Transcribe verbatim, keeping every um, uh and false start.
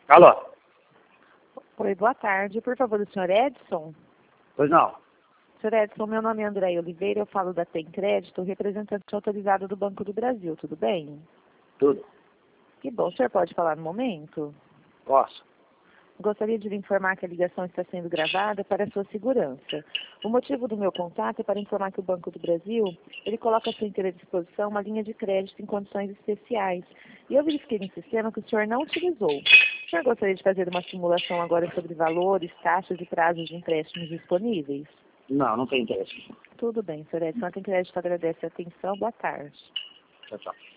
Alô? Oi, boa tarde. Por favor, o senhor Edson? Pois não. Senhor Edson, meu nome é André Oliveira, eu falo da Tem Crédito, representante autorizado do Banco do Brasil, tudo bem? Tudo. Que bom, o senhor pode falar no momento? Posso. Gostaria de lhe informar que a ligação está sendo gravada para a sua segurança. O motivo do meu contato é para informar que o Banco do Brasil, ele coloca à sua inteira disposição uma linha de crédito em condições especiais. E eu verifiquei no sistema que o senhor não utilizou. O senhor gostaria de fazer uma simulação agora sobre valores, taxas e prazos de empréstimos disponíveis? Não, não tem interesse. Tudo bem, senhor Edson. A Tem Crédito agradece a atenção. Boa tarde. Tchau, tchau.